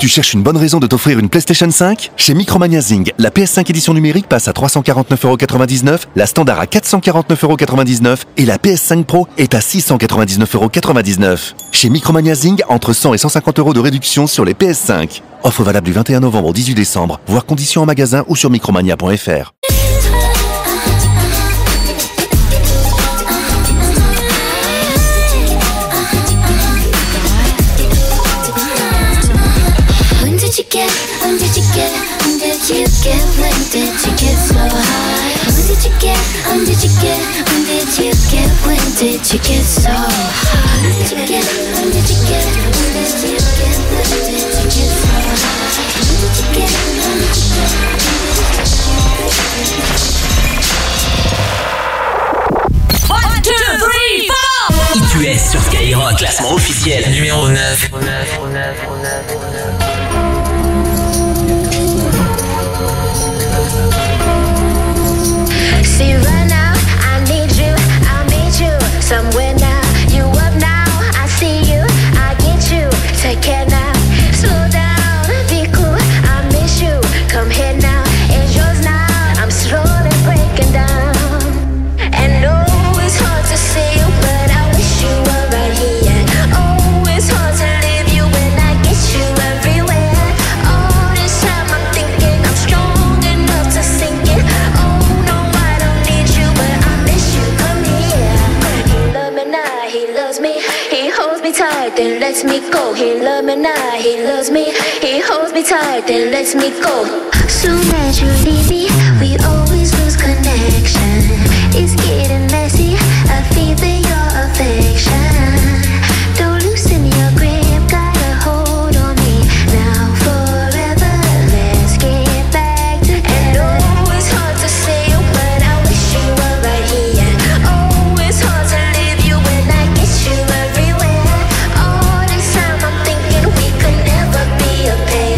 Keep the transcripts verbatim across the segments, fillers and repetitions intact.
Tu cherches une bonne raison de t'offrir une PlayStation cinq? Chez Micromania Zing, la P S cinq édition numérique passe à trois cent quarante-neuf euros quatre-vingt-dix-neuf, la standard à quatre cent quarante-neuf euros quatre-vingt-dix-neuf et la P S cinq Pro est à six cent quatre-vingt-dix-neuf euros quatre-vingt-dix-neuf. Chez Micromania Zing, entre cent et cent cinquante euros de réduction sur les P S cinq. Offre valable du vingt et un novembre au dix-huit décembre, voire conditions en magasin ou sur micromania point f r. When did you get, when did you get, when did you get, when did you get so high? When did you get, when did you get, when did you get, when did you get so high? When did you get, when did you get, when did you get, when did you get so high? When did you get, when did you get, one, two, three, four! I T U S sur Skyrock, classement officiel numéro neuf. See right now, I need you, I'll meet you somewhere now. You up now, I see you, I get you. Take care now, slow down, be cool, I miss you. Come here now, it's yours now. I'm slowly breaking down. And no, it's hard to see you, but I wish you were right here. Oh, it's hard to leave you when I get you everywhere. All this time I'm thinking I'm strong enough to sink it. Oh no, I don't need you, but I miss you. Come here. He loves me now, he loves me. He holds me tight, then lets me go. He loves me now, he loves me. He holds me tight, then lets me go. Soon as you leave me, we always lose connection. It's getting messy, I feel your affection. Don't loosen your grip, got a hold on me now forever. Let's get back together. And oh, it's hard to say you, but I wish you were right here. Oh, it's hard to leave you when I get you everywhere. All this time I'm thinking we could never be a pair.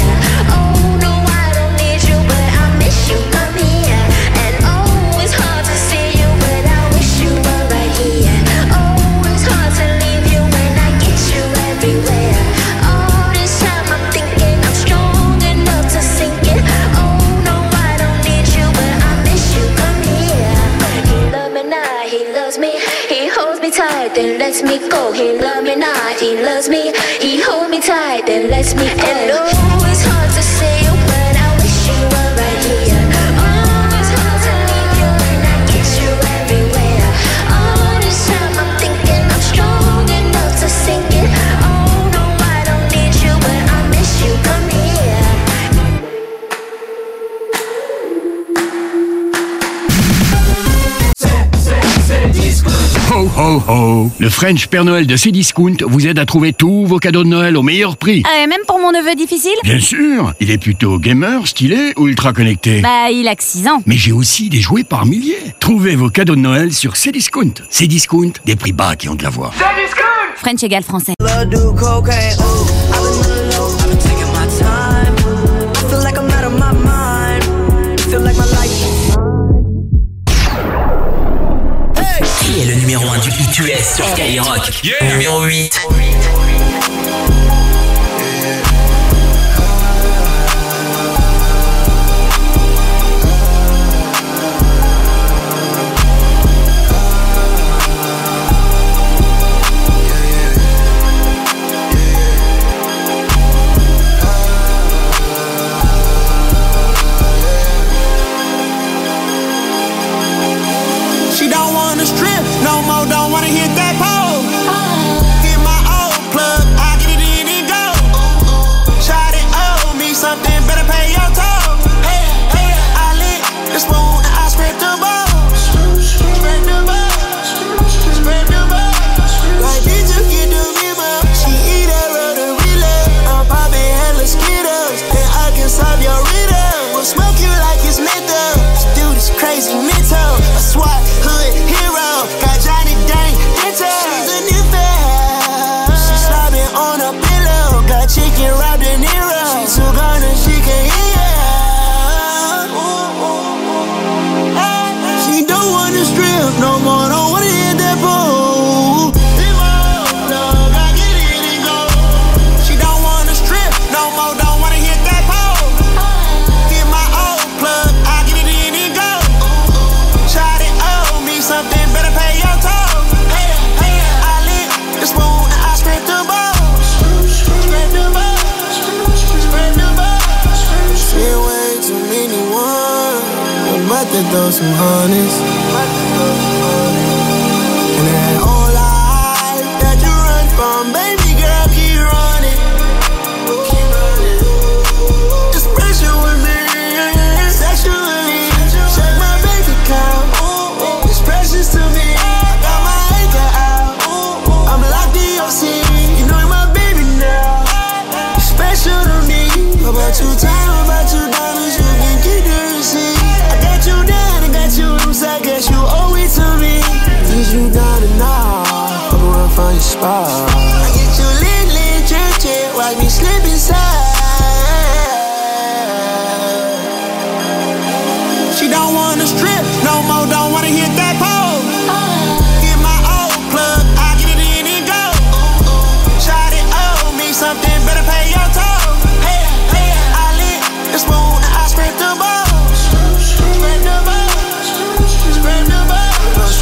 Oh no, I don't need you, but I miss you. Come here. And oh, it's hard to see you, but I wish you were right here. Oh, it's hard to leave you when I get you everywhere. All this time I'm thinking I'm strong enough to sink it. Oh no, I don't need you, but I miss you. Come here. He loves me now, he loves me. He holds me tight, then lets me go. He loves me now, he loves me. He holds me tight, then lets me go. And oh, it's hard to say you, but I wish you were right here. Oh, it's hard to leave you when I get you everywhere. All this time I'm thinking I'm strong enough to sink it. Oh no, I don't need you, but I miss you. Come here. Ho ho ho! Le French Père Noël de Cdiscount vous aide à trouver tous vos cadeaux de Noël au meilleur prix. Ah, et même pour mon neveu difficile? Bien sûr! Il est plutôt gamer, stylé ou ultra connecté? Bah, il a que six ans. Mais j'ai aussi des jouets par milliers. Trouvez vos cadeaux de Noël sur Cdiscount. Cdiscount, des prix bas qui ont de la voix. French égale français. Qui est le numéro un du I T U S sur Skyrock? Yeah. Numéro huit. She don't wanna strip no more, don't wanna hit that pole. Get my to throw some hundreds. And that whole life that you run from, baby girl, keep running. Keep running. It's pressure with me, sexually. Check my bank account, it's precious to me. I got my anchor out, I'm locked in your seat. You know you're my baby now, you're special to me. About your time, about your dollars, you can keep the receipt. I got you down, I got you loose, I guess you owe it to me. Since you down and now, I'm gonna find your spot. I get you lit, lit, jet, jet, watch me slip inside. She don't wanna strip no more, don't wanna hit that pole. Get my old plug, I get it in and go. Shot it, owe me something, better pay your toll. Hey, hey, I lit the spoon and I scrape the balls. Scrape the balls, scrape the balls.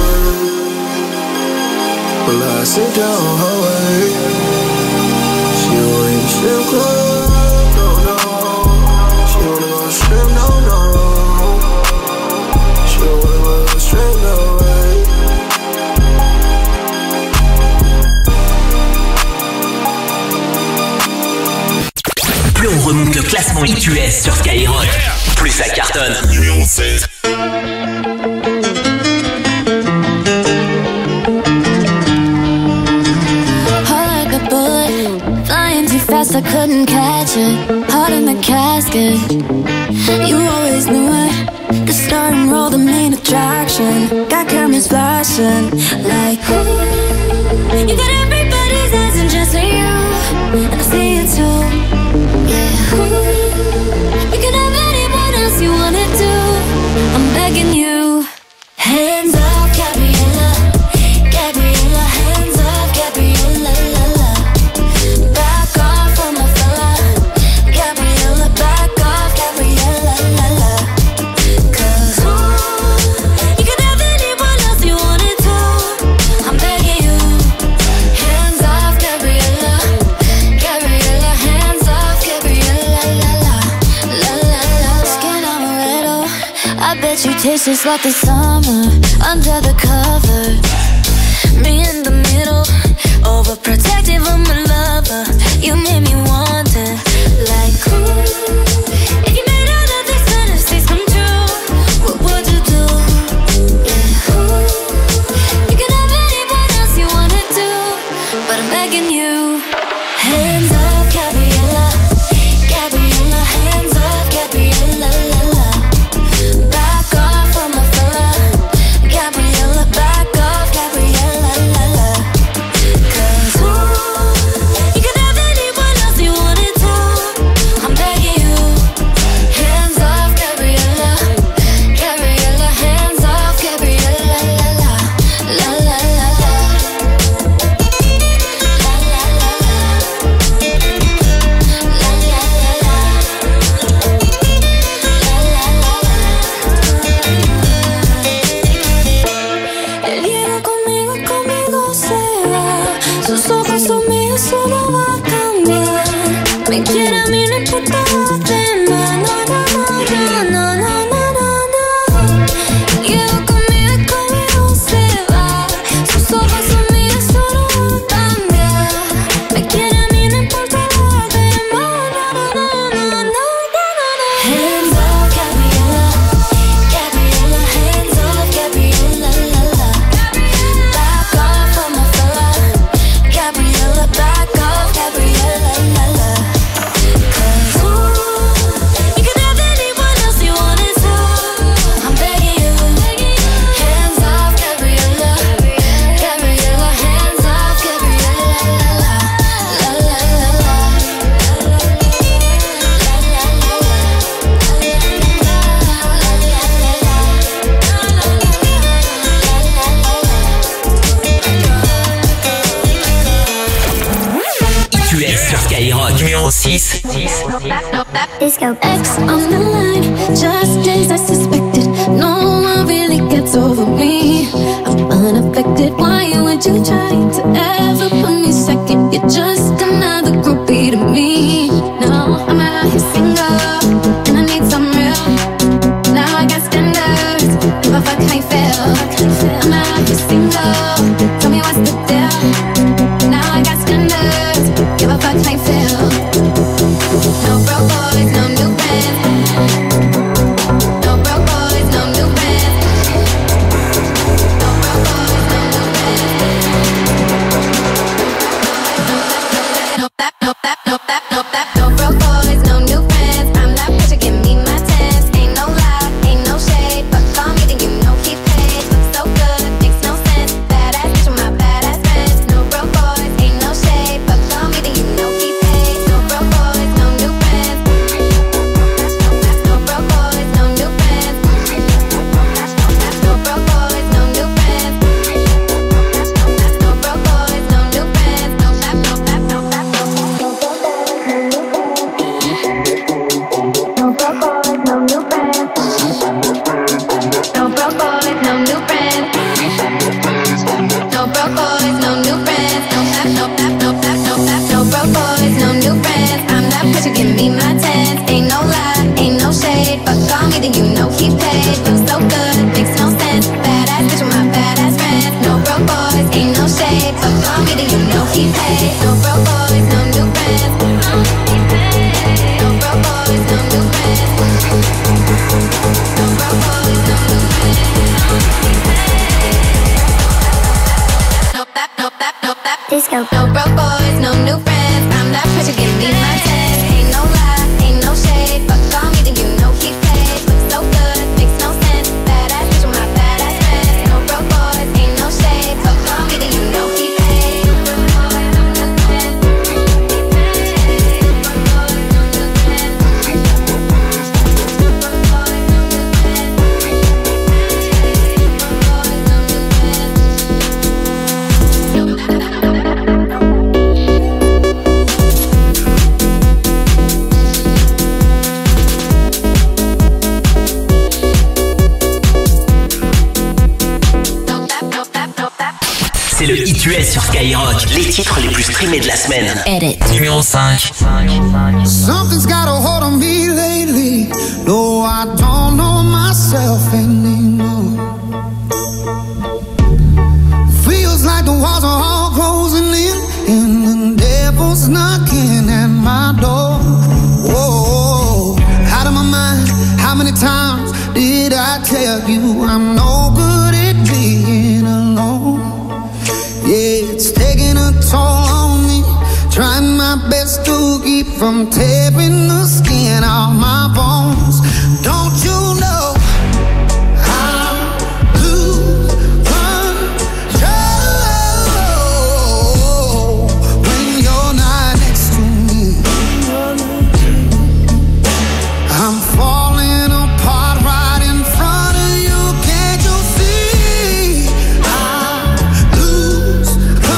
Well, I sit down her way. She don't even strip club, no, no. She wanna go strip, no, no. She don't wanna go strip, no way. Plus on remonte le classement I Q S sur Skyrock, plus ça cartonne. Numéro seize. Fast, I couldn't catch it. Heart in the casket. You always knew it. The star and roll, the main attraction. Got cameras flashing like ooh. You got everybody's eyes and just you, and I see it too. Yeah. Ooh. You can have anyone else you wanna do. I'm begging you. Hands off, Gabriella. Gabriella, hands off, Gabriella. La, la. Back off on my fella. Gabriella, back off, Gabriella. La, la. Cause ooh, you can have anyone else you wanna do. I'm begging you. Hands off, Gabriella. Gabriella, hands off, Gabriella. La, la. La, la, la. Skin amaretto. I bet you taste just like the summer under the cover. Me in the middle, overprotective of my lover. You made me want it, like ooh. If you made all of these fantasies come true, what would you do? Yeah, ooh. You can have anyone else you wanna do, but I'm begging you. Hands off, Gabriella. Gabriella, hands off, Gabriella. La, la. Back off on my fella. Gabriella, back off, Gabriella. La, la. Cause ooh, you can have anyone else you wanna do. I'm begging you. Hands off, Gabriella. Gabriella, hands off, Gabriella. La, la. La, la, la, la. La, la, la, la. La, la, la, la. Él llega conmigo, conmigo se va. Sus ojos son míos, eso no va a cambiar. Me quiere a mí, no importa lo demás. No, no, no, no, no, no, no, no. Llega conmigo, conmigo se va. Sus ojos son míos, eso no va a cambiar. Me quiere a mí, no importa lo demás. No, no, no, no, no, no, no. Hands off, Gabriella. Gabriella, hands off, Gabriella. La, la. Back off on my fella. Gabriella, back off, Gabriella. La, la. Cause ooh, you can have anyone else you wanna do. I'm begging you. Hands off, Gabriella. Gabriella, hands off, Gabriella. La, la. La, la, la, la. La, la, la, la. I Q S sur Skyrock, numéro six. Disco X on the line, just as I suspected. No one really gets over me. I'm unaffected. Why would you try to ever put me second? You're just another groupie to me. No, I'm out here single, and I need some real. Now I got stand up. tu es sur Skyrock. Les titres les plus streamés de la semaine. Edit. Numéro cinq. Something's got a hold on me lately. No, I don't know myself anymore. Feels like the walls are all closing in, and the devil's knocking at my door. Whoa, out of my mind. How many times did I tell you I'm no good at being alone? Yeah, it's taking a toll on me. Trying my best to keep from tearing the skin off my bones. Don't you know I lose control when you're not next to me? I'm falling apart right in front of you. Can't you see? I lose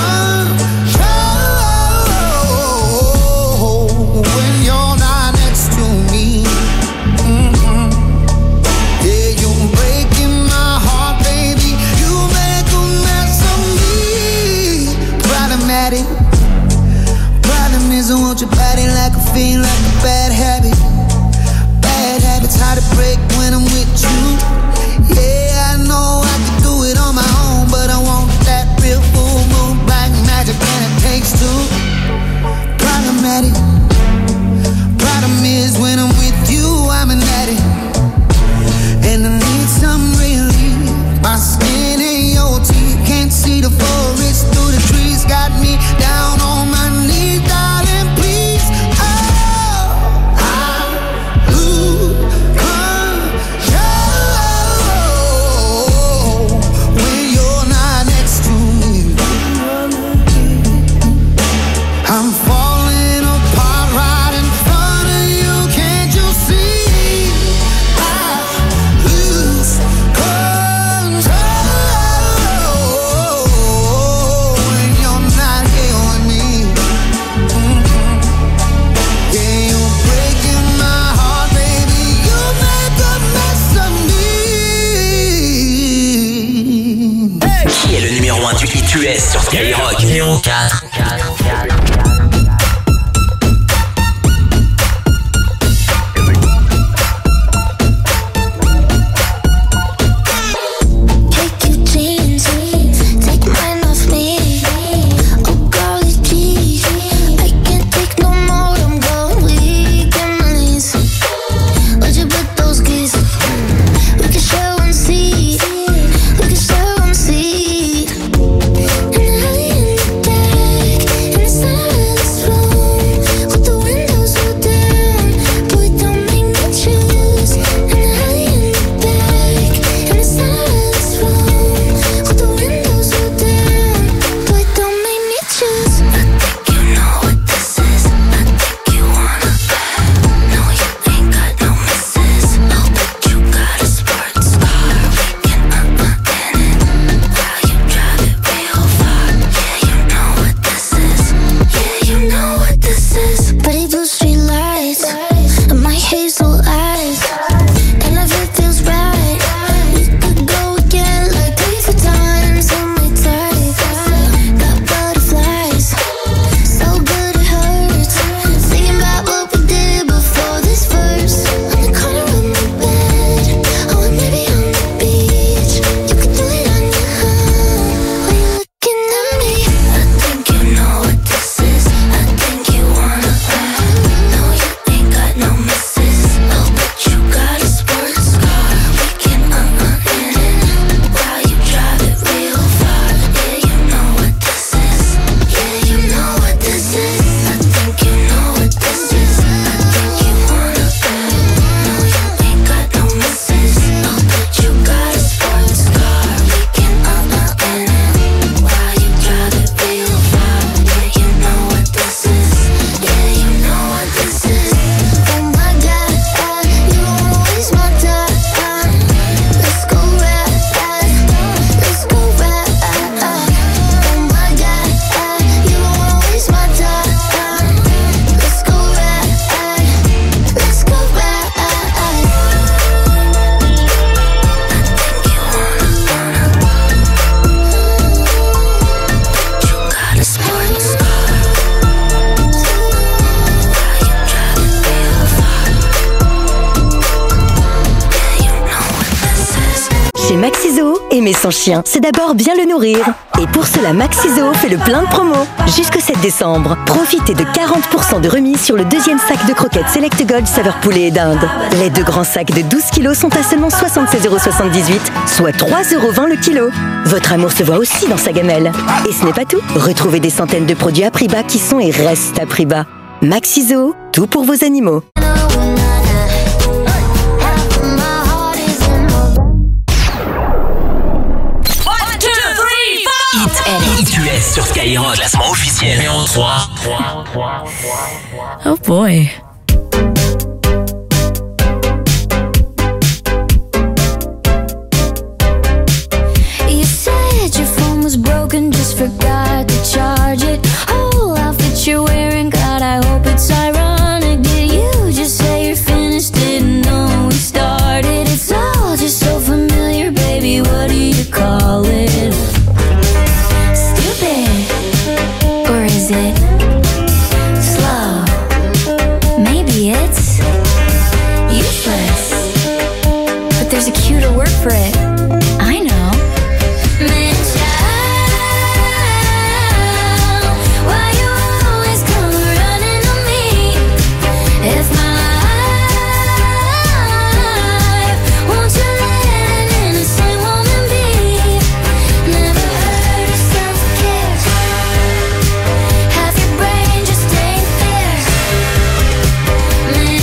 control when you're not next to me. Mm-hmm. Yeah, you're breaking my heart, baby. You make a mess of me. Problematic. Problem is I want your body like a fiend, like a bad habit. Bad habits hard to break when I'm with you. Yeah, I know I can do it on my own, but I want that real full moon black magic, and it takes two. Problematic. Problem is when I'm with you, I'm an addict, and I need some relief. My skin and your teeth can't see the forest through the trees. Got me down on my knees, darling, please. Oh, I lose control when you're not next to me. I'm falling apart right in front of you. Can't you see? I lose control when you're not here with me. Mhm. Yeah, you're breaking my heart, baby. You make a mess of me. Qui est le numéro un du hit U S sur Skyrock? Numéro quatre. Take your jeans, take your mind off me. Oh, golly gee, I can't take no more. I'm going weak in my knees. Where'd you put those keys? We can share one seat. We can share one seat. And early in the day, Chez Maxiso, aimer son chien, c'est d'abord bien le nourrir. Et pour cela, Maxiso fait le plein de promos. Jusqu'au sept décembre, profitez de quarante pour cent de remise sur le deuxième sac de croquettes Select Gold saveur poulet et dinde. Les deux grands sacs de douze kilos sont à seulement soixante-seize euros soixante-dix-huit, soit trois euros vingt le kilo. Votre amour se voit aussi dans sa gamelle. Et ce n'est pas tout. Retrouvez des centaines de produits à prix bas qui sont et restent à prix bas. Maxiso, tout pour vos animaux. Hit U S sur Skyrock, classement officiel numéro trois. Oh boy. You said your phone was broken, just forgot to charge it. Whole outfit you're wearing, God, I hope it's ironic. Did you just say you're finished? Didn't know we started. It's all just so familiar, baby. What do you call it? Or is it slow? Maybe it's useless, but there's a cuter word for it. I know. Man, child, why you always come running to me? It's my life. Won't you let an innocent woman be? Never heard of self-care. Half your brain just ain't there. Man,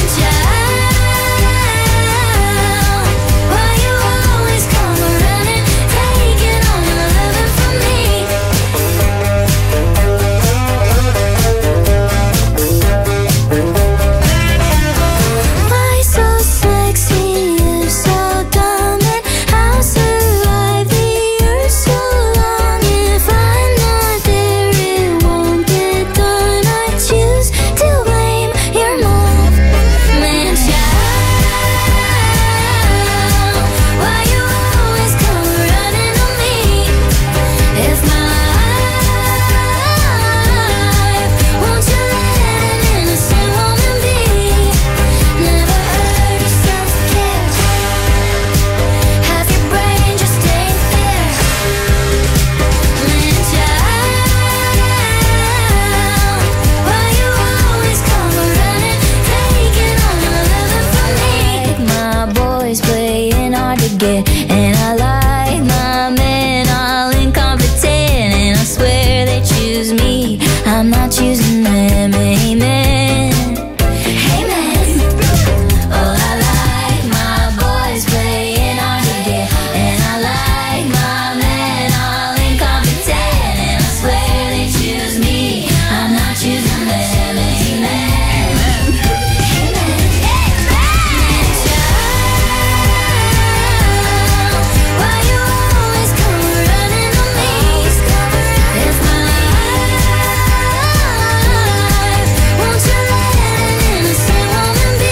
child, why you always come running, taking all your loving from me? Why so sexy, you so dumb, and how survive the earth so long? If I'm not there, it won't get done. I choose to blame your mom. Man, child, why you always come running to me? It's my life. Won't you let an innocent woman be? Never heard of self-care. Half your brain just ain't there. Man, child, why you always come running, taking all your loving from me? My boys playing hard to get, and I like my men all incompetent, and I swear they choose me, I'm not choosing them. Amen. Amen. Oh, I like my boys playing hard to get, and I like my men all incompetent, and I swear they choose me, I'm not choosing them. Amen. Man, child, why you always come running to me? It's my life. Won't you let an innocent woman be?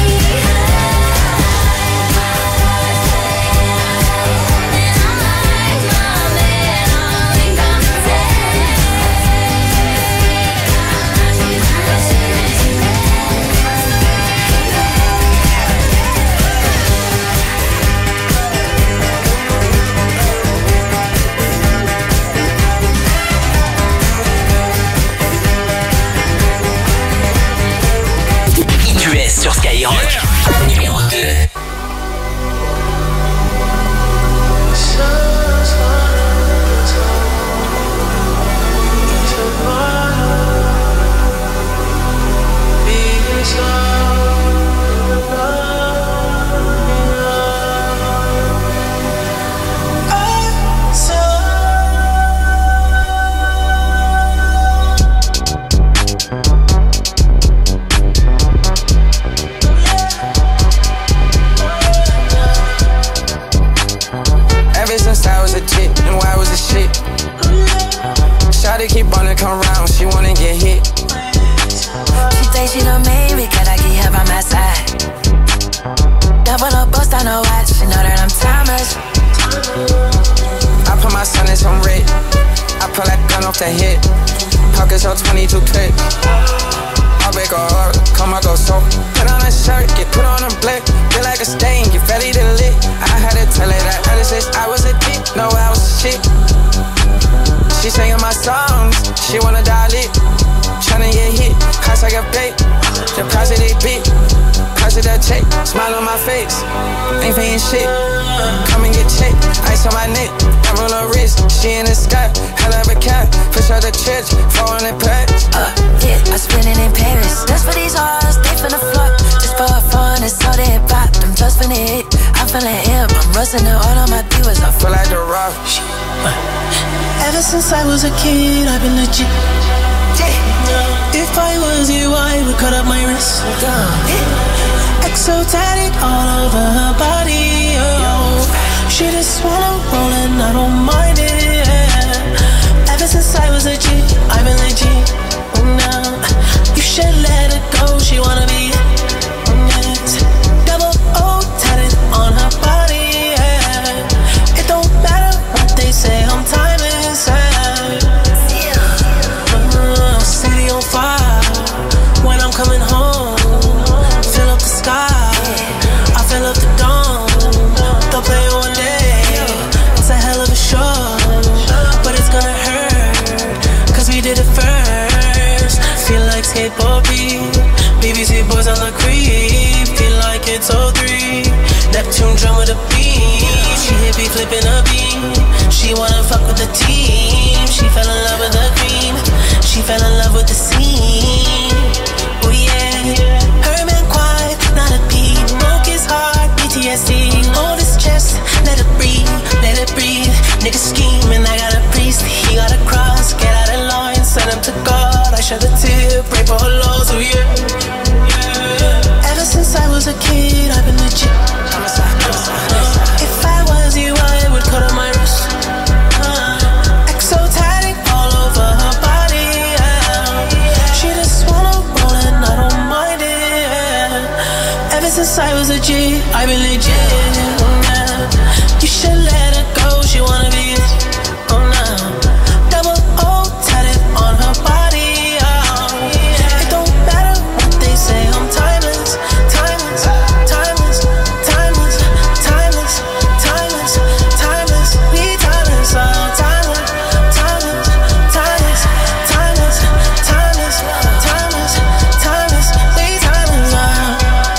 And I like my man all incompetent. Hit U S sur Skyrock, numéro deux. Ever since I was a chick, knew I was a shit. Shawty keep wanna come round, she wanna get hit. She think she done made me, cause I keep her by my side. Double up, bust on her watch, she know that I'm timeless. I put my son in some red. I pull that gun off the hip. Pockets hold twenty-two clip. I break her heart, come I go so. Put on a shirt, get put on a black. Feel like a stain, get ready to lit. I had to tell her that I just the check, smile on my face. Ain't paying shit. Come and get checked, ice on my neck, diamond on her wrist. She in the sky, hell of a cat. Fish out the church, four hundred packs. Uh, yeah, I spend it in Paris. That's for these hoes, they finna fuck. Just for fun, it's all they pop. Them just finna hit. I'm feeling hip, I'm rusting it all on my divas. I feel like the rock. Ever since I was a kid, I've been legit. If I was you, I would cut up my wrist. Exotic all over her body. Oh, she just wanna roll and I don't mind it. Ever since I was a G, I've been legit. Now you should let her go. She wanna be next. Double O tatted on her body. Yeah. It don't matter what they say. I'm timeless. Uh, city on fire. When I'm coming home, fill up the sky. I fill up the dome. They'll play one day. It's a hell of a show, but it's gonna hurt, cause we did it first. Feel like skateboard beat, B B C boys on the creep. Feel like it's oh three, Neptune drum with a beat. She hit me flipping a beat. She wanna fuck with the team. She fell in love with the cream. She fell in love with the scene. Oh yeah, her man quiet, not a peep. Broke his heart, P T S D. Hold his chest, let it breathe, let it breathe. Nigga scheming, I got a priest. He got a cross, get out of line, send him to God. I shed a tear, pray for her laws, oh yeah, yeah. Ever since I was a kid, I've been legit. If I was you, I would cut on my wrist. uh, Exotic all over her body. Yeah. She just wanna roll and I don't mind it. Yeah. Ever since I was a G, I've been legit. Yeah. You should let her go, she wanna be it. Oh no, double O tatted on her body. Oh. It don't matter what they say, I'm timeless, timeless, timeless, timeless, timeless, timeless, timeless, we timeless, oh, timeless, timeless, timeless, timeless, timeless, timeless, timeless, we timeless, oh.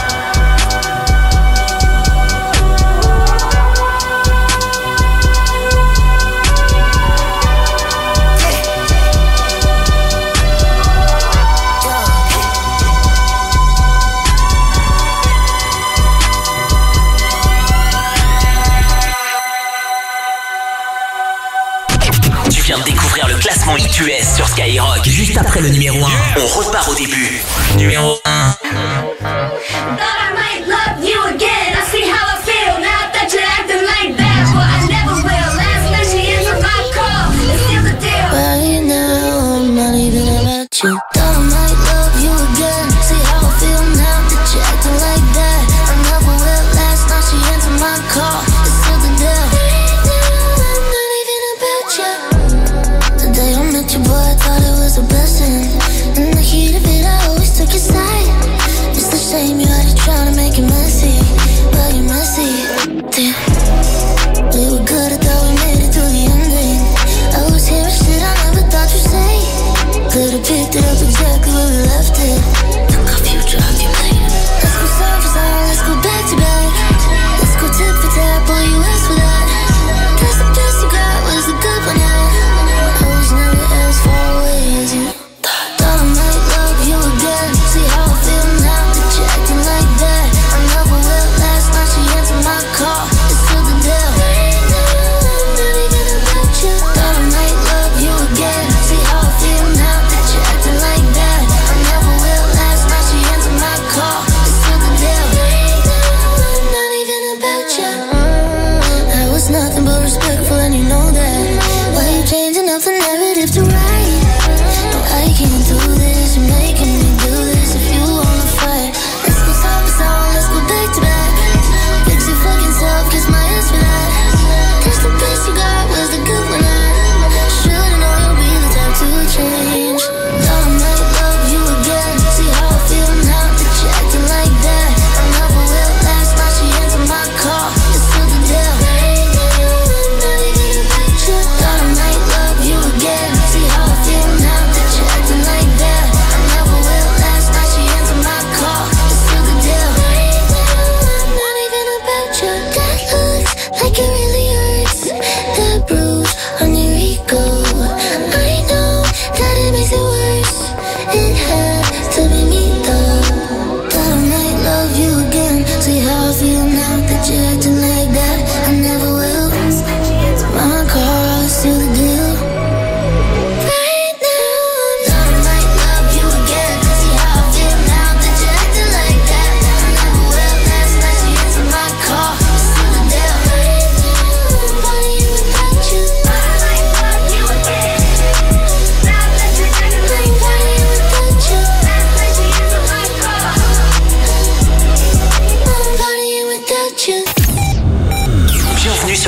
Tu viens de découvrir le classement I Q S sur Skyrock. Juste après le numéro un, on repart au début. Numéro un. Thought I might love you again. I see how I feel now that you're acting like that, but I never will. Last night she answered my call. It's still the deal. Right now, I'm not even about you. Thought I might love you again. See how I feel now that you're acting like that. I never will. Last night she answered my call. It's still the deal. Right now, I'm not even about you. The day I met you, boy, I thought it was a blessing. In the heat of it, I always took your side. It's the shame you had to try to make it messy, but you're messy. Damn, we were good, I thought we made it through the ending. I was hearing shit I never thought you'd say. Could've picked it up exactly where we left it. Took our future off your plate. Let's go side for side, let's go back to back. Let's go tip for tap, boy, you asked for that. Guess the best you got was the good one, yeah. I was never as far away as you thought. Thought I might love you again. See how I feel now that you're acting like that. I never will. Last night she answered my call. It's still the deal. Right now, I'm not even about you. Thought I might love you again. See how I feel now that you're acting like that. I never will.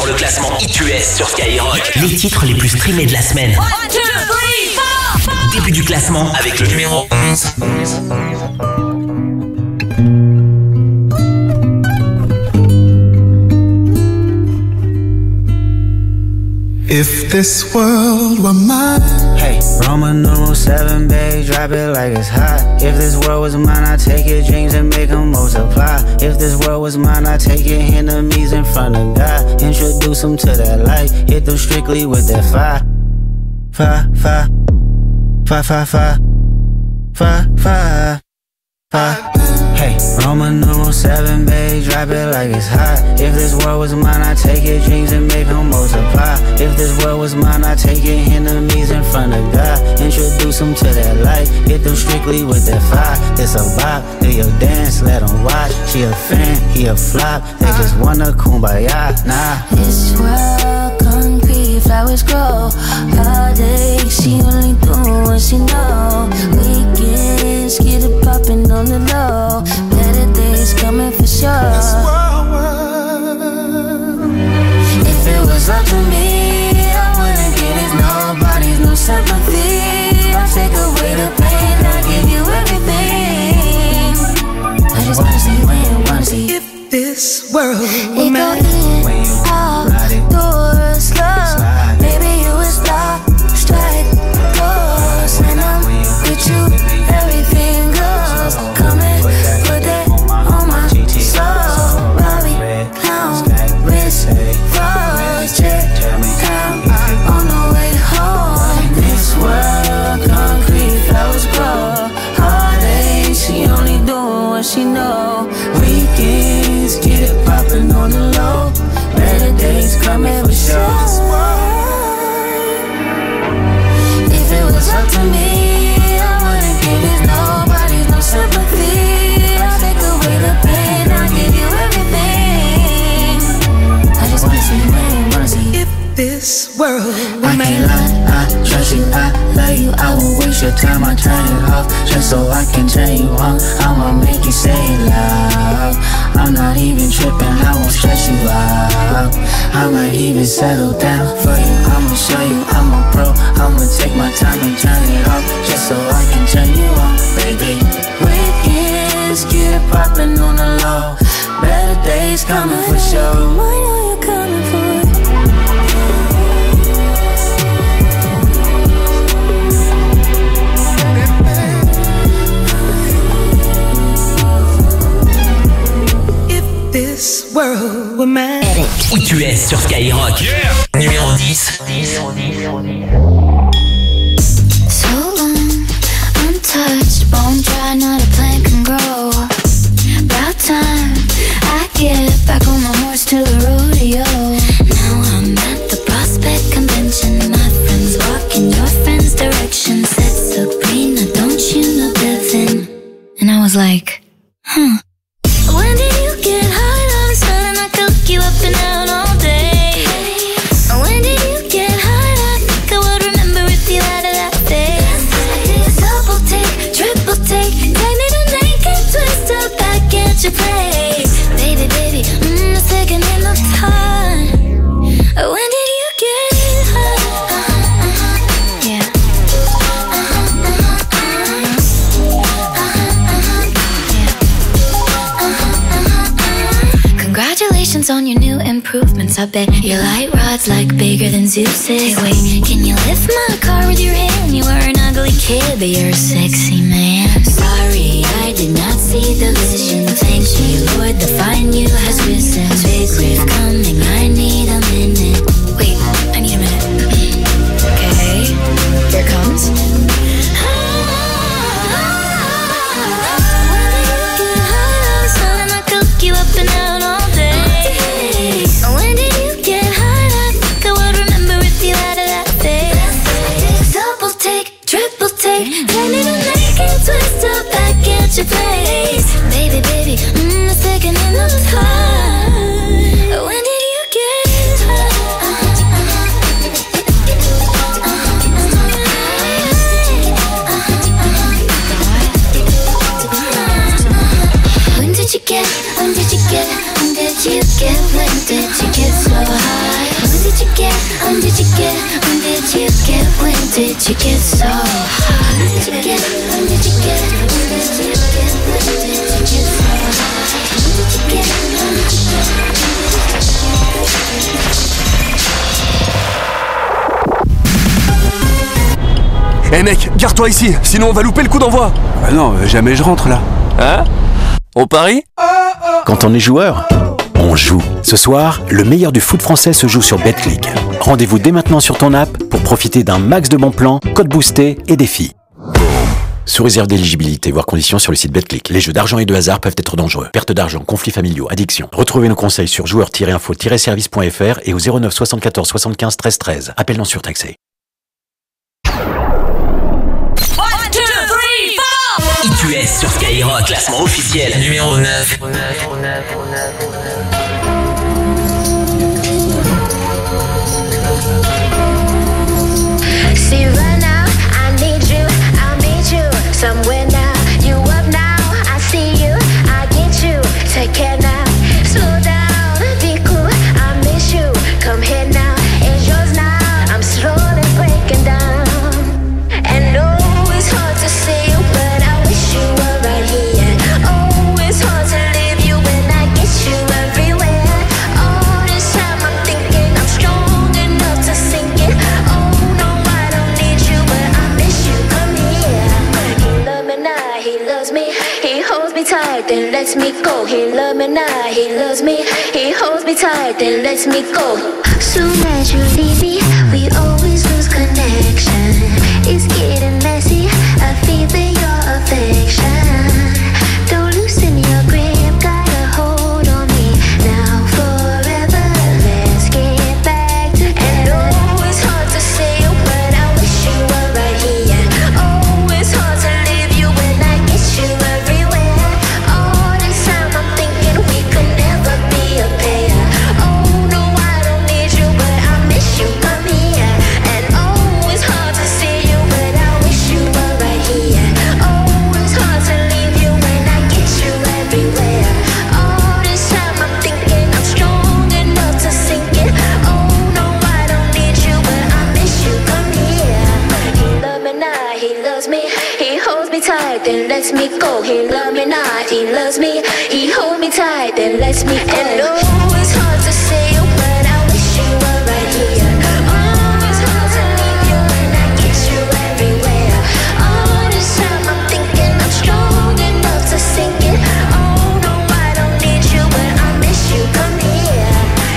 le classement I T U S sur Skyrock. Les titres les plus streamés de la semaine. One, two, three, four. Début du classement avec le numéro onze. If this world were mine. Hey, Roman numeral seven, babe, drop it like it's hot. If this world was mine, I'd take your dreams and make them multiply. If this world was mine, I'd take your enemies in front of God. Introduce them to that light, hit them strictly with that fire. Fire, fire, fire, fire, fire, fire, fire, fire. Hey, Roman numeral seven, babe, drop it like it's hot. If this world was mine, I'd take your dreams and make them multiply. If this world was mine, I'd take your enemies in front of God. Introduce them to that light, hit them strictly with that fire. It's a vibe, they your dance, let them watch. She a fan, he a flop, they just wanna kumbaya, nah. This world concrete, flowers grow. All day, she only do what she know. Weekends, get it poppin' on the low. Better days coming for sure. If it was up to me, I wouldn't get it. Nobody's no sympathy. I'll take away the pain, I'll give you everything. I just wanna see when you wanna see. If this world were mine, out, doors, slow. Maybe you would stop, strike, pose. And I'm with you, everything goes. Come and put that on my soul. Robbie, clown, wrist, froze, check, count on the way home. This world, concrete, flowers grow. All day, she only doing what she know. Weekends, get it poppin' on the low. Better days coming for sure. If it was up to me, I wouldn't give it. Nobody's no sympathy. I'll take away the pain, I'll give you everything. I just wanna see you, wanna see you. If this world I can't lie, I trust you, I love you. I won't waste your time, I turn it off just so I can turn you on. I'ma make you say it loud. I'm not even tripping, I won't stress you out. I might even settle down for you. I'ma show you I'm a pro. I'ma take my time and turn it off just so I can turn you on, baby. Weekends, get it poppin' on the low. Better days coming for sure. I know you're coming for. this world were mine. Où tu es sur Skyrock? Yeah. Numéro dix. So long, untouched, bone dry, not a plant can grow. About time I get back on the horse to the rodeo. Now I'm at the Prospect Convention. My friends walk in your friend's direction. Said Sabrina, don't you know Devin? And I was like, huh. When did you get hot all of a sudden? I could hook you up and out all day. When did you get hot? I think I would remember if you had it that day. Double take, triple take, take me to naked, twist up back at your place. Baby, baby, mm, the second in the time. When did you get hot? Uh-huh, uh-huh, yeah. Uh-huh, uh-huh, uh-huh. Uh-huh, uh-huh, yeah. Congratulations on your new improvements. I bet your light rod's like bigger than Zeus's. Hey, wait, can you lift my car with your hand? You were an ugly kid, but you're a sexy man. Sorry, I did not see the vision. Thank you, Lord, the fine you has risen. Big riff coming, I need a minute. Wait, I need a minute. Okay, here it comes. You up and out all day. When did you get hot? I think I would remember if you had it that day. Double take, triple take, take me to naked, twist up back at your place. Baby, baby, mm, the second in the time. When did you get hot? When did you get, when did you get, when did did you get, when did you get so high? When did you get, when did you get, when did you get, when did you get so high? When did you get, when did you get, when did you get, when did you get so high? When did you get, when did you get, Eh hey mec, garde-toi ici, sinon on va louper le coup d'envoi. Bah non, jamais je rentre là. Hein? On parie? Quand on est joueur, on joue. Ce soir, le meilleur du foot français se joue sur Betclic. Rendez-vous dès maintenant sur ton app pour profiter d'un max de bons plans, codes boostés et défis. Sous réserve d'éligibilité, voire conditions sur le site Betclic. Les jeux d'argent et de hasard peuvent être dangereux. Perte d'argent, conflits familiaux, addiction. Retrouvez nos conseils sur joueurs tiret info tiret service point f r et au zéro neuf soixante-quatorze soixante-quinze treize treize. Appel non surtaxé. I Q S sur Skyrock, classement officiel numéro neuf. See right now, I need you, I'll meet you somewhere now. You up now, I see you, I get you. Take care now, slow down, be cool, I miss you. Come here now, it's yours now. I'm slowly breaking down. And oh, it's hard to see you, but I wish you were right here. Oh, it's hard to leave you when I get you everywhere. All this time I'm thinking I'm strong enough to sink it. Oh no, I don't need you, but I miss you. Come here. He love me now, he loves me. He holds me tight, then lets me go. He love me now, he loves me. He holds me tight, then lets me go. Soon as you leave me, we always lose connection. It's getting messy, I feel your affection. Don't loosen your grip, got a hold on me. Now forever, let's get back together. And oh, it's hard to say you, but I wish you were right here. Oh, it's hard to leave you when I get you everywhere. All this time I'm thinking we could never be a pair. Oh no, I don't need you, but I miss you. Come here. And oh, it's hard to see you, but I wish you were right here. Oh, it's hard to leave you when I get you everywhere. All this time I'm thinking I'm strong enough to sink it. Oh no, I don't need you, but I miss you. Come here. He love me now, he loves me. He holds me tight, then lets me go. He love me now, he loves me. He holds me tight, then lets me go. And oh, it's hard to say you, but I wish you were right here. Oh, it's hard to leave you when I get you everywhere. All this time I'm thinking I'm strong enough to sink it. Oh no, I don't need you, but I miss you. Come here.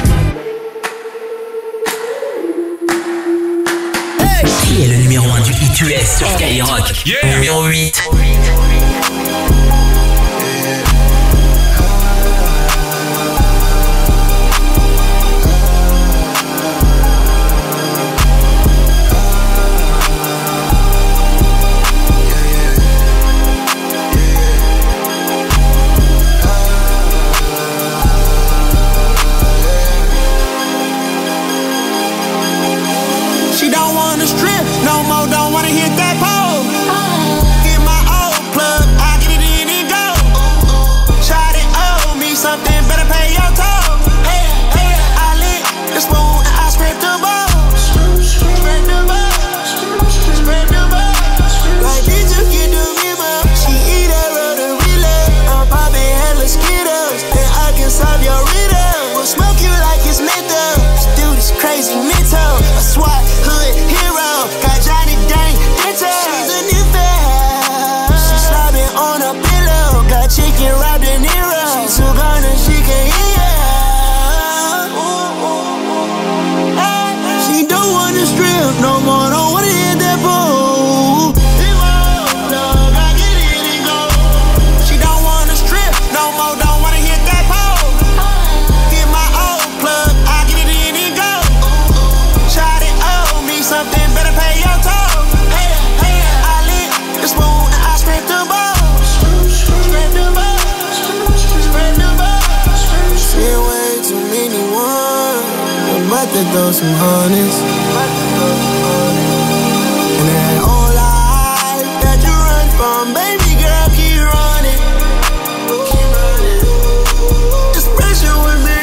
Qui est le numéro un du I Q S sur Skyrock? Numéro huit. She don't wanna strip no more, don't wanna hit that pole. Get my old plug, I get it in and go. Shot it, owe me something, better pay your toll. Hey, hey, I lit the spoon and I scraped the balls. Scrape the balls, scrape the balls. Like did you get the memo? She eat that road and relay. I'm popping hella Skittles, and I can solve your riddle. We'll smoke you like it's menthol. This dude is crazy mental. A SWAT hood hero, got Johnny Dang Dental. She's a new fan. She's slobbing on a pillow, got chicken wrapped in Nero. She's so gone and she can hear. She don't wanna strip no more, don't wanna hit that pole. She don't wanna strip no more, don't wanna hit that pole. Get my old plug, I get it in and go. Shot it, owe me something, better pay your toll. Hey, hey, I lit the spoon and I scraped the balls. Scrape the balls, scrape the balls. Seen way too many ones, I'm about to throw some hundreds. And that whole life that you run from, baby girl, keep running. This pressure with me.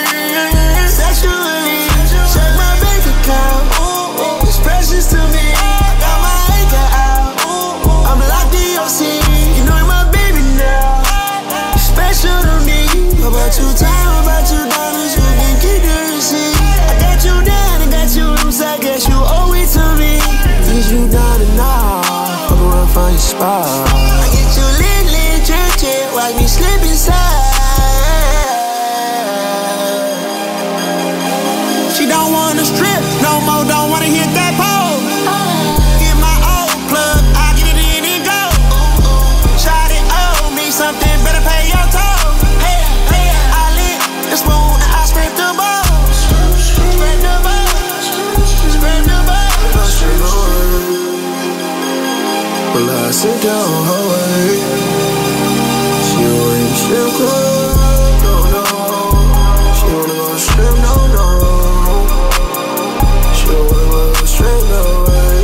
about you time, about you dollars, you can keep the receipt. I got you down, I got you loose, I guess you owe it to me. Is you down and now? I'm gonna find your spot. I get you lit, lit, drip, drip, watch me slip inside. She don't wanna strip no more, don't wanna hit that pole. Get my old plug, I get it in and go. Shot it, owe me something, better pay your toll. Hey, hey, I lit the spoon and I scrape the balls. Spread the balls, spread the balls. Well, I sit down her way. She wanna strip club, no, no. She wanna go strip, no, no. She wanna go strip, no way.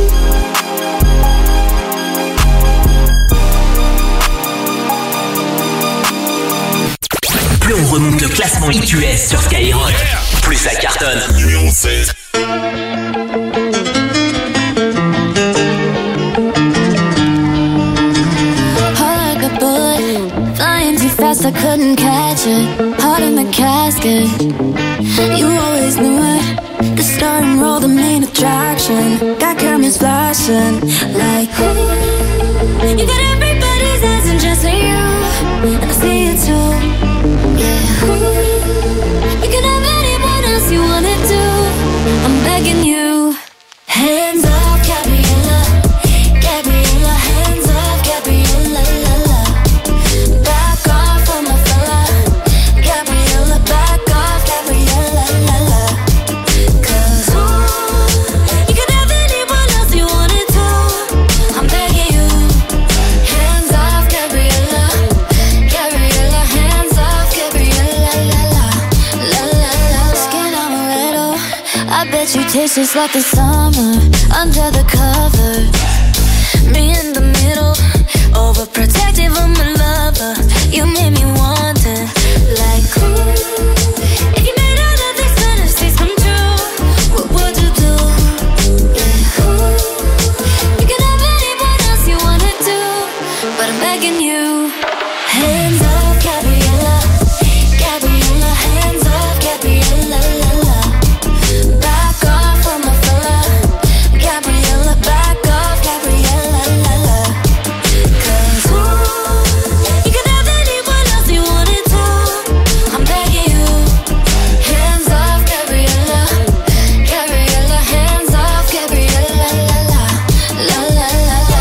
Plus on remonte le classement I Q S sur Skyrock, plus ça cartonne. Numéro seize. I couldn't catch it, heart in the casket. You always knew it, the star and roll, the main attraction. Got cameras flashing like ooh. You got everybody's eyes and just for you, and I see it too. Yeah, ooh. You can have anyone else you wanna do. I'm begging you, hands off, Gabriella, Gabriella, hands off, Gabriella, la la. Back off on my fella, Gabriella, back off, Gabriella, la la. Cause ooh, you can have anyone else you wanna do. I'm begging you, hands off, Gabriella, Gabriella, hands off, Gabriella, la la, la la la. Skin amaretto, I bet you taste just like the summer under the covers. Me in the middle, overprotective of my lover. You made me want it, like ooh. If you made all of these fantasies come true, what would you do? Yeah, ooh. You can have anyone else you wanna do, but I'm begging you, hands off, Gabriella, Gabriella, hands off, Gabriella, la la. Back off on my fella, Gabriella, back off, Gabriella, la la. Cause ooh, you can have anyone else you wanna do. I'm begging you, hands off, Gabriella, Gabriella, hands off, Gabriella, la la, la la la la.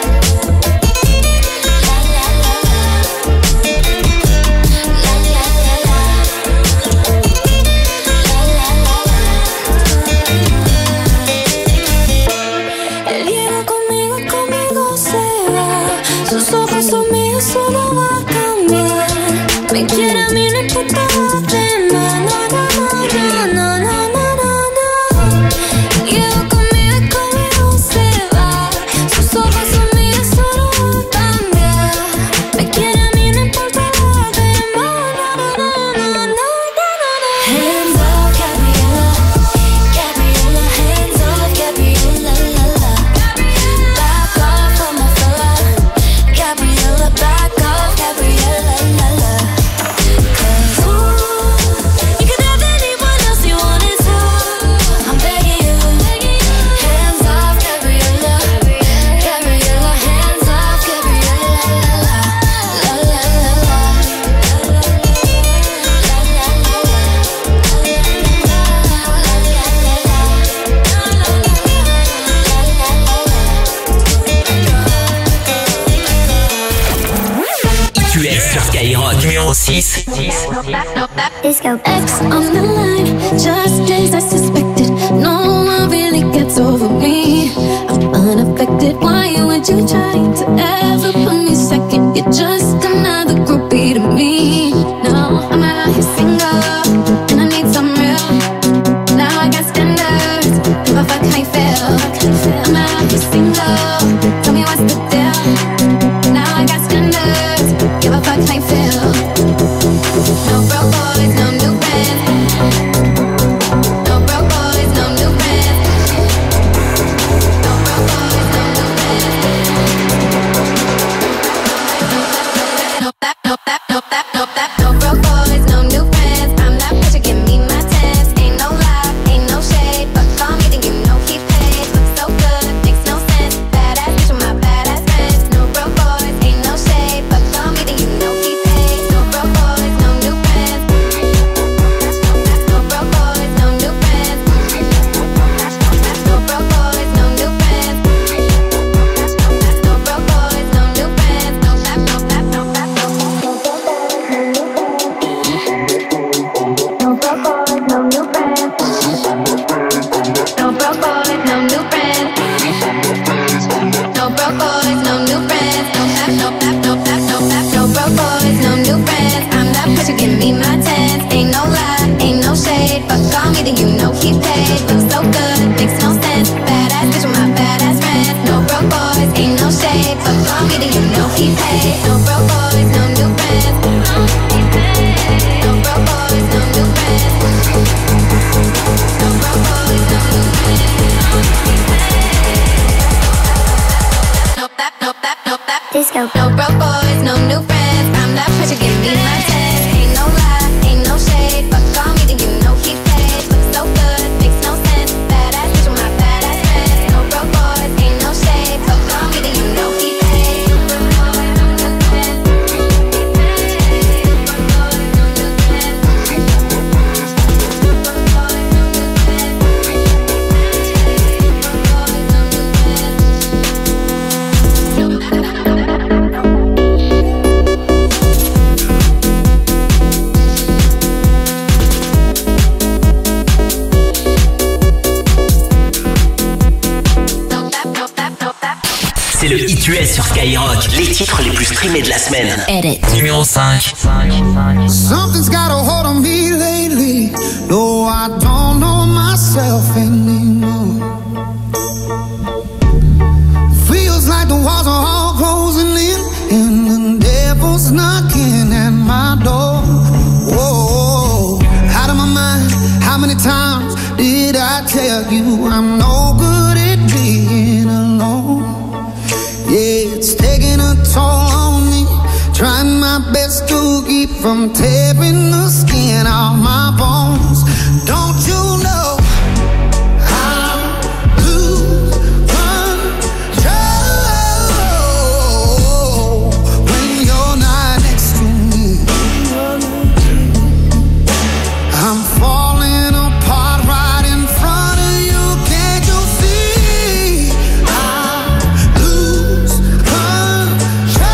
Él viene conmigo, conmigo se va. Sus ojos son míos, eso no va a cambiar. Me quiere a mí, no importa lo demás. No, no, no, no, no, no, no, no. Lleva conmigo, conmigo se va. Sus ojos son míos, eso no va a cambiar. Me quiere a mí, no importa lo demás. No, no, no, no, no, no, no. Hands off, Gabriella, Gabriella, hands off, Gabriella, la la. Back off on my fella, Gabriella, back off, Gabriella, la la. Cause ooh, you can have anyone else you wanna do. I'm begging you, hands off, Gabriella, Gabriella, hands off, Gabriella, la la, la la la la. I Q S sur Skyrock, numéro six. Disco X on the line, just as I suspected. No one really gets over me. I'm unaffected. Why would you try to ever put me second? You're just another groupie to me. No, I'm out here single, and I need some real. Now I got standards. Give a fuck how you feel. I'm out here single. Tell me what's the deal. Now I got standards. Give a fuck how you feel. No broke boys, no new friends. No broke boys, no new friends. No broke boys, no new friends. No that, no that, no that, no that, no broke boys, no new c'est le Hit U S sur Skyrock. Les titres les plus streamés de la semaine. Edit. Numéro cinq. Something's got a hold on me lately. No, I don't know myself anymore. Feels like the walls are all closing in, and the devil's knocking at my door. Whoa, out of my mind. How many times did I tell you I'm no good at being alone? Yeah, it's taking a toll on me. Trying my best to keep from tearing the skin off my bones. Don't you know I lose control when you're not next to me? I'm falling apart right in front of you. Can't you see? I lose control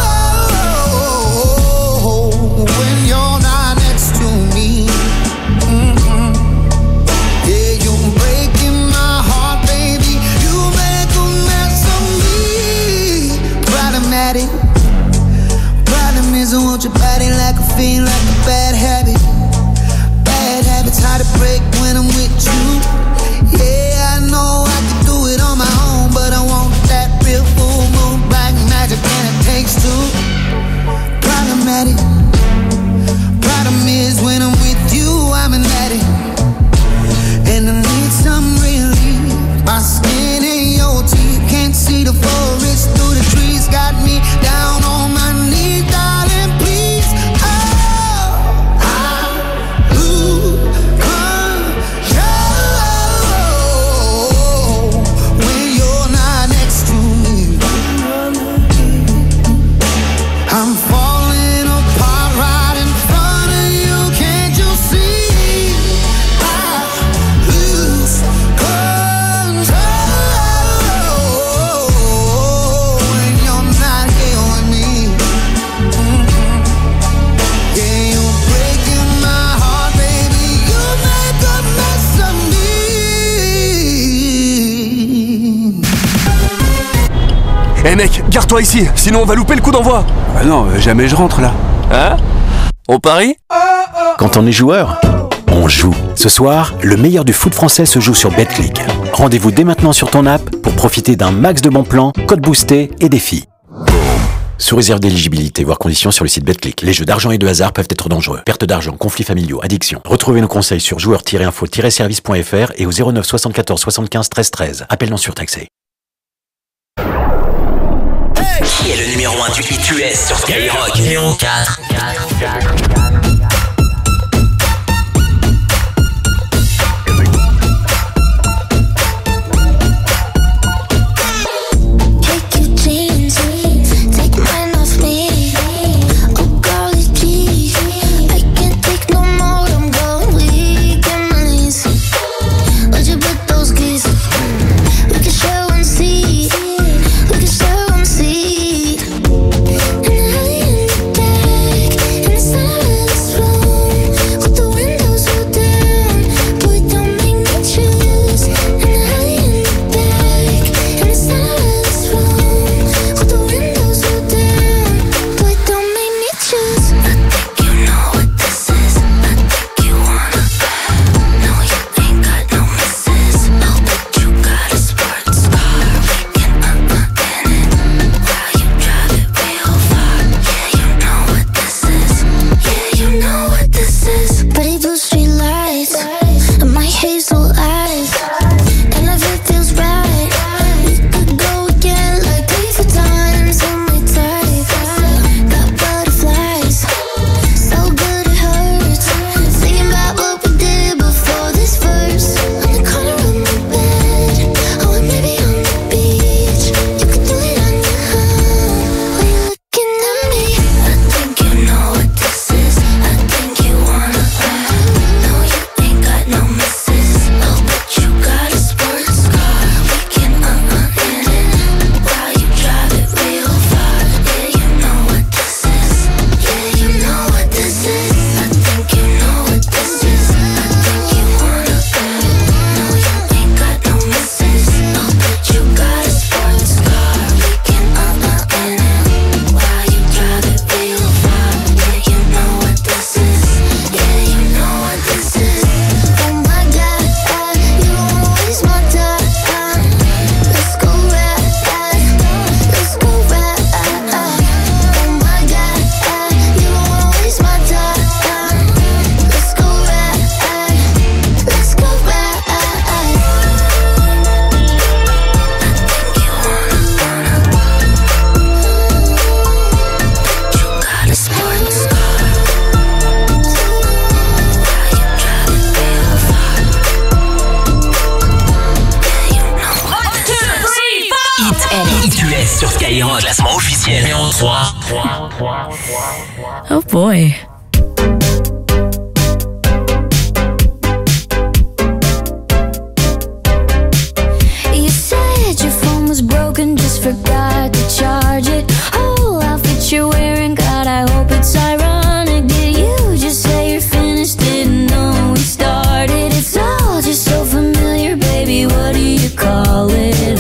when you're not next to me. Mm-hmm. Yeah, you're breaking my heart, baby. You make a mess of me. Problematic. Problem is I want your body like a fiend, like a bad habit. Bad habits hard to break when I'm with you. Yeah, I know I can do it on my own, but I want that real full moon black magic, and it takes two. Problematic. Problem is when I'm with you, I'm an addict, and I need some relief. My skin ain't your teeth, can't see the forest through the trees. Got me down on my knees, darling, please. Oh, I lose control when you're not next to me. I'm falling apart right in front of you. Can't you see? I lose control when you're not here with me. Mm-hmm. Yeah, you're breaking my heart, baby. You make a mess of me. Eh mec, garde-toi ici, sinon on va louper le coup d'envoi. Bah non, euh, jamais je rentre là. Hein? On parie? Quand on est joueur, on joue. Ce soir, le meilleur du foot français se joue sur Betclic. Rendez-vous dès maintenant sur ton app pour profiter d'un max de bons plans, codes boostés et défis. Sous réserve d'éligibilité, voire conditions sur le site Betclic. Les jeux d'argent et de hasard peuvent être dangereux. Perte d'argent, conflits familiaux, addiction. Retrouvez nos conseils sur joueurs tiret info tiret service point f r et au zéro neuf soixante-quatorze soixante-quinze treize treize. Appel non surtaxé. Qui est le numéro un du Hit U S sur Skyrock? Numéro quatre. Take your jeans, take your mind off me. Oh, girlie, please. I can't take no more. I'm going weak in my knees. Where'd you put those keys? We can share one seat. We can share one seat. And early in the day, in the sun, sur Skyrock. Classement officiel numéro trois. Oh boy. You said your phone was broken, just forgot to charge it. Whole outfit you're wearing, God, I hope it's ironic. Did you just say you're finished? Didn't know we started. It's all just so familiar, baby. What do you call it?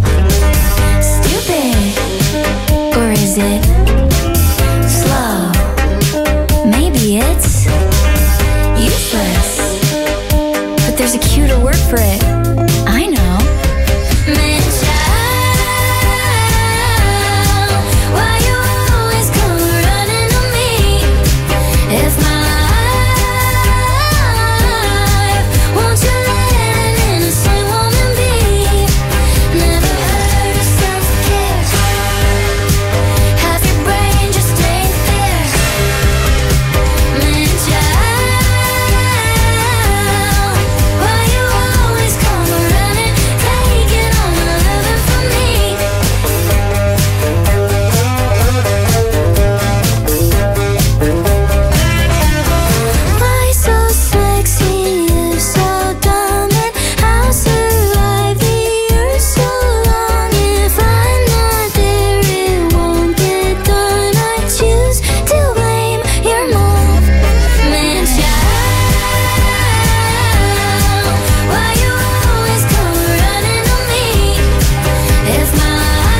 Stupid, or is it slow? Maybe it's useless, but there's a cuter word for it. I know. Man, child, why you always come running to me? If my life, won't you let an innocent woman be? Never heard of self-care. Half your brain just ain't there. Man, child, why you always come running, taking all my loving from me? Why so sexy, you so dumb, and how survive the earth so long? If I'm not there, it won't get done. I choose to blame your mom. Man, child, why you always come running to me? If my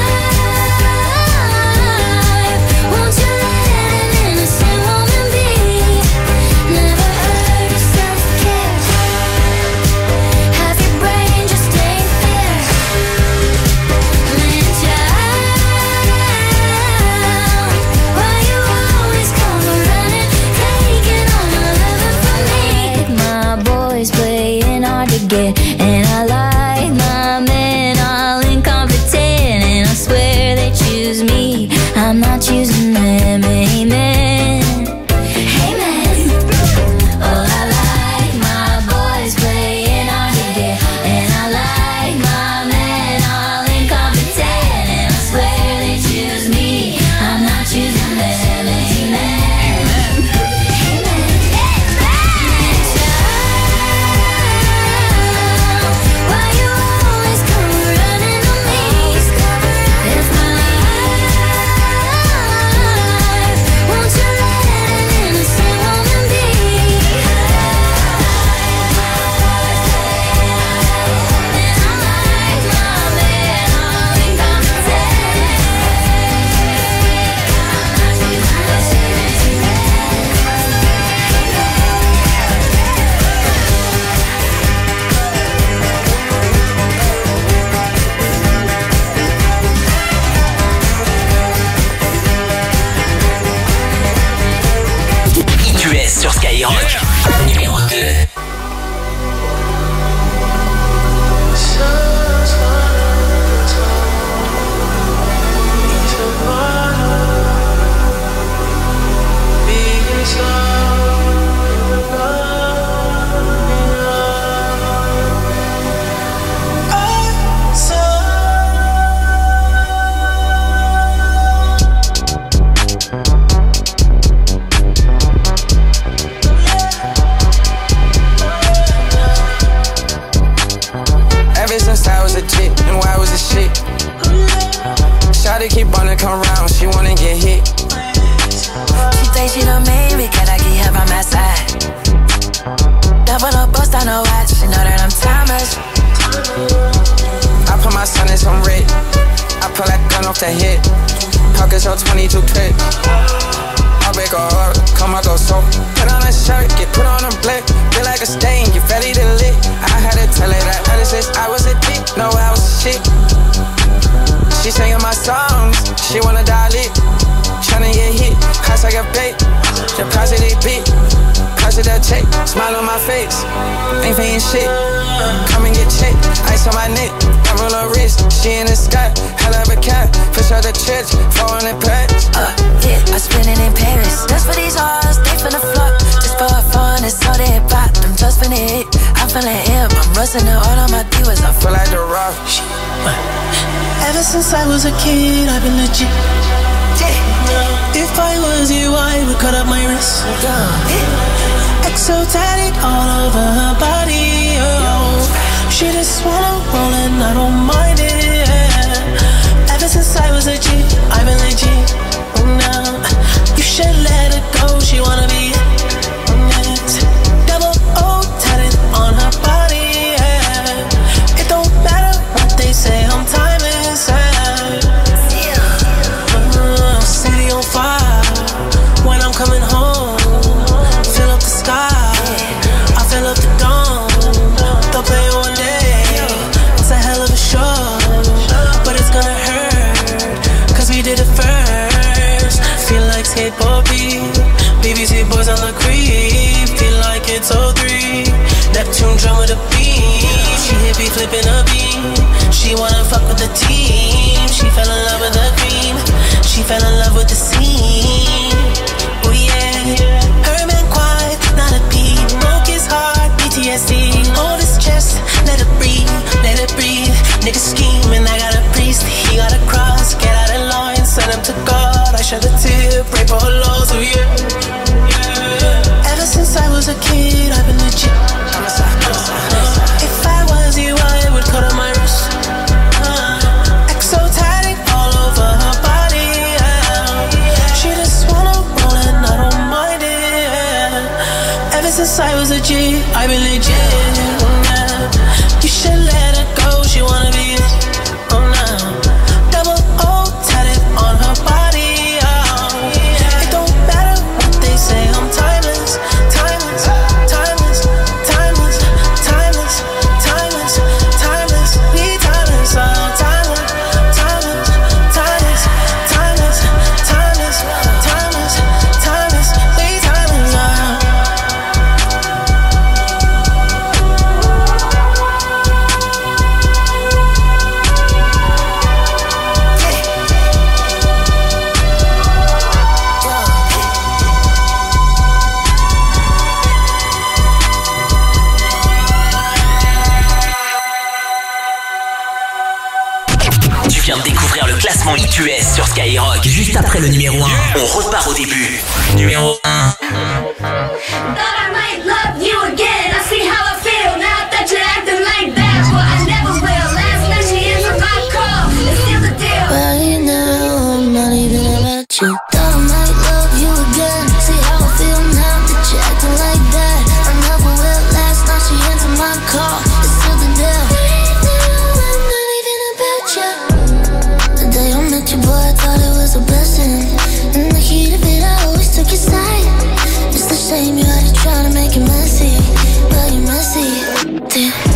life, won't you let an innocent woman be? Never heard of self-care. Half your brain just ain't there. Man, child, why you always come running, taking all my loving from me? My boys playing hard to get, and I like my men all incompetent, and I swear they choose me, I'm not choosing them. Amen. Amen. Oh, I like my boys playing hard to get, and I like my men all incompetent, and I swear they choose me, I'm not choosing them. Amen. Why you always come running to me? If my life, won't you let an innocent woman be? And I like my man all incompetent. I Q S sur Skyrock. Numéro deux. Ever since I was a chick, knew I was a shit. Shawty keep wanna come round, she wanna get hit. She thinks she done made me, cause I keep her by my side. Double up, bust on her watch, she know that I'm timeless. I put my son in some red. I pull that gun off the hip. Pockets on twenty-two clip. I break her heart, come I go so. Put on a shirt, get put on a blick. Feel like a stain, get ready to lit. I had to tell her that ever since I was a dick, no I was a shit. She singing my songs, she wanna dial it. Tryna get hit, cost like a bait. Deposit they beat, cost it a check. Smile on my face, ain't paying shit. Come and get checked, ice on my neck. I roll her wrist, she in the sky. Hell of a cat, push out the church, four hundred packs. Uh, yeah, I spend it in Paris. Just for these hoes, they finna flock. Just for fun, it's all they pop. I'm just finna hit, I'm feeling hip, I'm busting it all on my divas. I feel like the rock. Ever since I was a kid, I've been legit. If I was you, I would cut up my wrist. Exotic all over her body. Oh, she just wanna roll and I don't mind it. Ever since I was a G, I've been legit. Now you should let her go. She wanna be it. Double O tatted on her body. It don't matter what they say. I'm timeless. Uh, city on fire when I'm coming home. Fill up the sky. I fill up the dome. They'll play one day. It's a hell of a show, but it's gonna hurt 'cause we did it first. Feel like skateboard beat. B B C boys on the creep. Feel like it's oh three. Neptune drum with a beat. She hit me flipping a beam. She wanna fuck with the team. She fell in love with the cream. She fell in love with the scene. Oh yeah. Her man quiet, not a peep. Broke his heart, P T S D. Hold his chest, let it breathe, let it breathe. Nigga scheming, I got a priest. He got a cross, get out of line, send him to God. I shed a tear, pray for her loss, oh yeah. Ever since I was a kid, I've been legit. If I was you, I would cut on my wrist. uh, Exotic all over her body. uh, She just wanna roll and I don't mind it. Ever since I was a G, I've been legit. uh, You should let her go, she wanna be it. Oh no, double O tatted on her body. uh, It don't matter what they say, I'm timeless. Timeless, timeless, timeless, timeless, timeless, timeless, we timeless, uh, timeless, timeless, timeless, timeless, timeless, timeless, timeless, we timeless, uh. Tu viens de découvrir le classement I Q S sur Skyrock. Juste après le numéro un, on repart au début. Numéro un. Thought I might love you again. I see how I feel now that you're acting like that. But I never will. Last night she answered my call. It's still the deal. Right now, I'm not even about you. Thought I might love you again. See how I feel now that you're acting like that. I never will. Last night she answered my call. It's still the deal. Right now, I'm not even about you. The day I met you, boy, I thought it was a blessing. In the heat of it, I always took your side. It's the shame you had to try to make it messy, but you're messy. Damn.